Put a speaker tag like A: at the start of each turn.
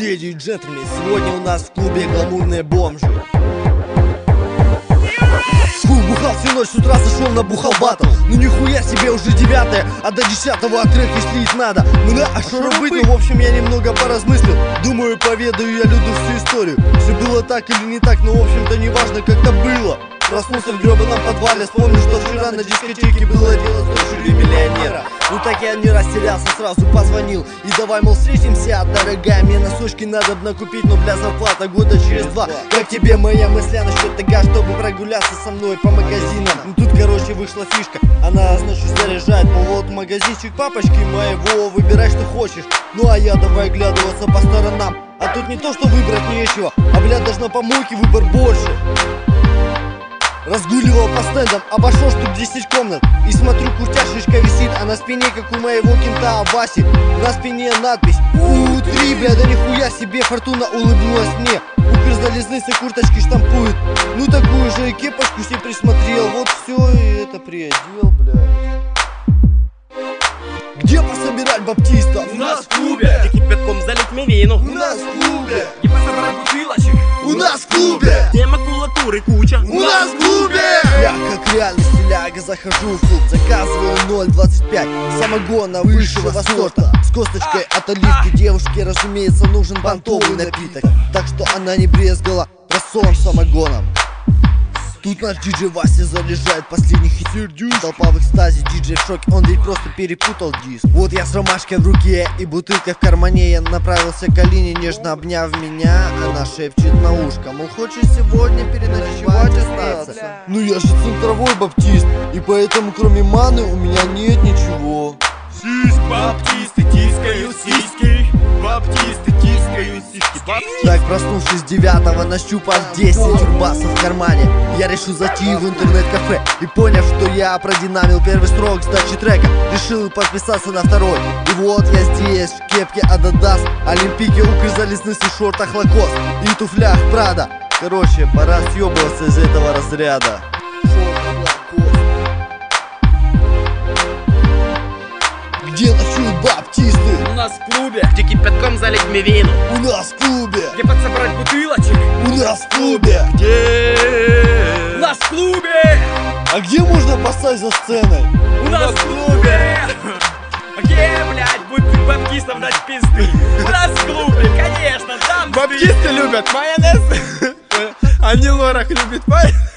A: Леди и джентльмены, сегодня у нас в клубе гламурные бомжи. Бухал всю ночь, с утра зашел на бухал батл. Ну нихуя себе, уже 9-е, а до 10-го треки слить надо. Ну да, а что быть? Ну в общем я немного поразмыслил. Думаю, поведаю я люду всю историю. Все было так или не так, но в общем-то не важно, как-то было. Проснулся в гребаном подвале, вспомнил, что вчера на дискотеке было дело, слушали миллионера. Ну так я не растерялся, сразу позвонил. И давай, мол, встретимся, дорогая, мне носочки надо накупить, но бля, зарплата года через 2. Как тебе моя мысля насчет того, чтобы прогуляться со мной по магазинам? Ну тут, короче, вышла фишка, она, значит, заряжает. Мол, вот магазинчик папочки моего, выбирай, что хочешь. Ну а я давай глядываться по сторонам. А тут не то, что выбрать нечего, а, бля, даже на помойке выбор больше. Разгуливал по стендам, обошел штук 10 комнат. И смотрю, куртяшечка висит, а на спине, как у моего кента Васи, на спине надпись У3, бля, да нихуя себе, фортуна улыбнулась мне. Укрзалезницы курточки штампуют. Ну такую же и кепочку себе присмотрел. Вот все и это приодел, бля. Где пособирать баптистов?
B: У нас в клубе. Где кипятком залить мивину?
A: У нас в клубе.
B: Где пособирать бутылочек?
A: У нас в клубе.
B: Где макулатуры куча?
A: У нас в клубе. Я как реальный стиляга захожу в клуб, заказываю 0,25 самогона высшего сорта с косточкой от оливки. Девушке, разумеется, нужен бантовый напиток, так что она не брезгала рассолом самогоном. Тут наш диджей Вася заряжает последний хит. Толпа в экстазе, диджей в шоке, он ведь просто перепутал диск. Вот я с ромашкой в руке и бутылкой в кармане. Я направился к Алине, нежно обняв меня. Она шепчет на ушко, мол, хочешь сегодня переночевать остаться? Ну я же центровой баптист, и поэтому кроме маны у меня нет ничего.
B: Баптисты тискают сиськи. Баптисты тискают сиськи.
A: Так, проснувшись 9-го, нащупав 10 тюрбасов в кармане, я решил зайти в интернет-кафе. И поняв, что я продинамил первый строк сдачи трека, решил подписаться на второй. И вот я здесь, в кепке Adidas, олимпийке, укрзалезницы, шортах Лакост и туфлях Прада. Короче, пора съебываться из этого разряда. Где ночуют баптисты?
B: У нас в клубе. Где кипятком залить мивину?
A: У нас в клубе.
B: Где подсобрать бутылочек?
A: У нас в клубе.
B: Где? У нас в клубе.
A: А где можно поставить за сценой?
B: У нас в клубе. А где, блядь, будет баптистов дать пизды? У нас в клубе, конечно, там.
C: Баптисты любят майонез, а не лорах любит майонез.